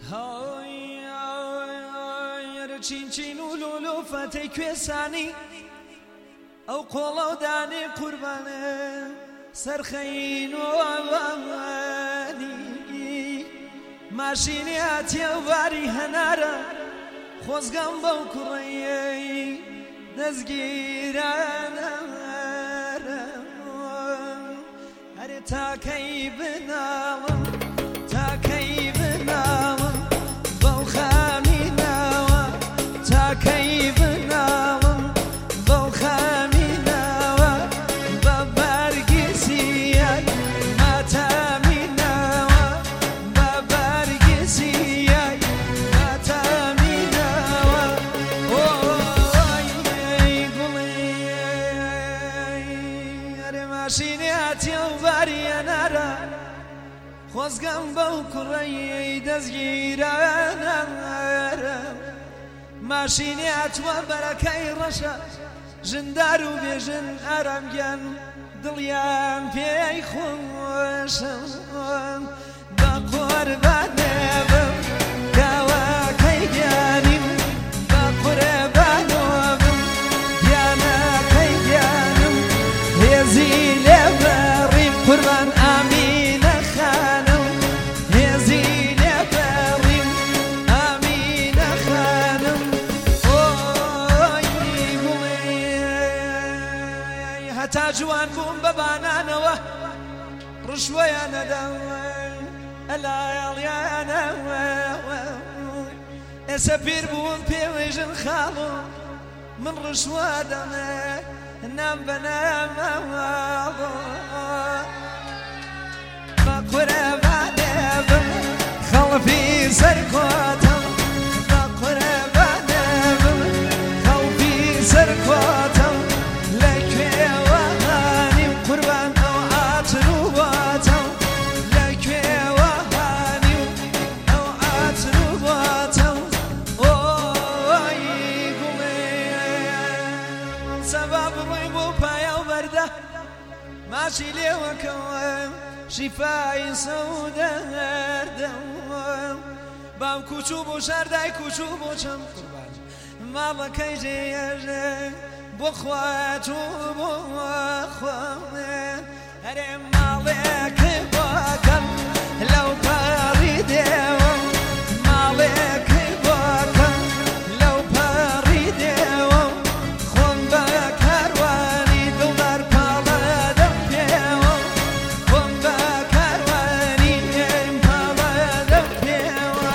چین چین و لولو فەتەی کوێسانی ئەو قۆڵە و دانێ قوربانە سەرخەین و ئەوانی ماشینی هاتیە و باری هەنارە خۆزگەم بەو کوڕەیەی دەستگیرانە هەرێ تاکەی بناڵم تاکەی بناڵم بەو خامینەوە تاکەی بناڵم بەو خامینەوە بە بەرگی سیای ماتامینەوە بە بەرگی سیای ماتامینەوە ئۆی گوڵی هەرێ ماشینی هاتیە و باری هەنارە خۆزگەم بەو کوڕەیەی دەستگیرانە ماشینی هاتووە بەرەکەی ڕەشە ژندار و بێژن ئارامگیان دڵیان پێی خۆشە بە قوربانێ بم کاوەکەی گیانیم بە قوربانەوە بم گیانەکەی گیانم هێزی لێ بەڕیم قوربان ئامینە خانم هێزی لێ بەڕیم ئامینە خانم ئۆی گوڵی هەتا جوان بووم بە بانانەوە ڕشوەیان نەداوە ئەلایەڵیانەوە ئێستا پیر بووم پێوێژن خاڵۆ من ڕشوە دەمێ نام بەنامەوە بە قوربانێ بم خەڵفی سەرکۆتم بە قوربانێ بم خەڵفی سەرکۆتم لەکوێوە هانیم قوربان ئەو ئاتر و بۆتم لەکوێوە هانیم ئەو ئاتر و بۆتم ئۆی گوڵێ سەبا بڕۆی بۆ پایە و بەردە ماچی لێوەکەوە شیفای سەودەردەوە بام کوچوو بۆ شاردای کوچوو بۆ چەم قوربان ماڵەکەی جێژێ بۆ خوات و بۆ خوێ هەرێ ماڵێک بۆکەم لەو پەڕی دێوە ماڵێک بۆکەم لەو پەڕی دێوە خۆم بە کاروانی دڵدار پاڵە دەم پێوە خۆم بە کاروانی پاڵە دەم پێوە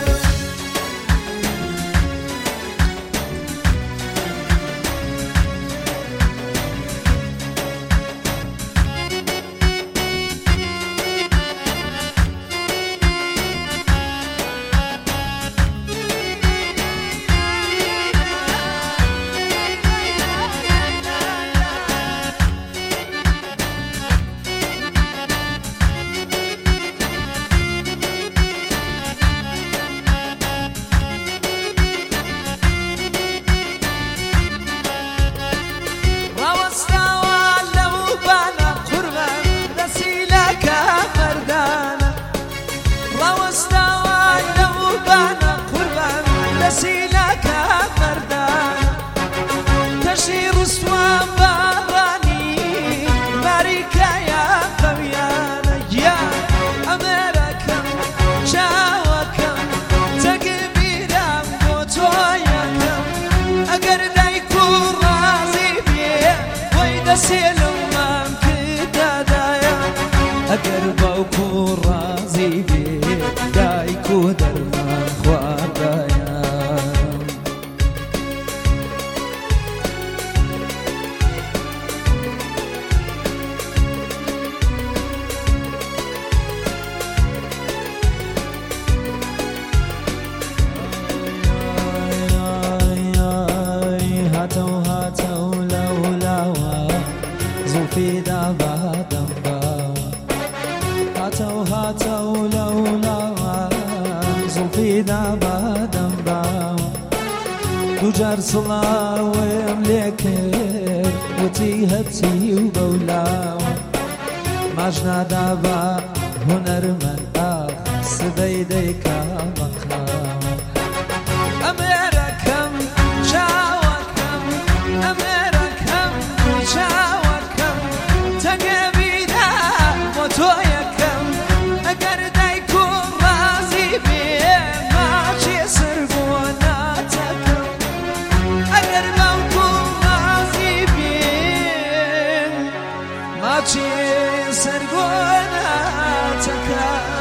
ئەگەر باوکو ڕازی بێ دایک و دەرمان خواردایە هاتە و هاتە و لەولاوە زوڵفی دابادەم هاتە و لەولاوە زوڵفی دابادەم باوە دوو جار سڵاوێم لێ کرد وتی هەرچی و بەولاوە ماژنادا بە هونەرمەند ئاخ سبەی دەیکا بەخ حياتك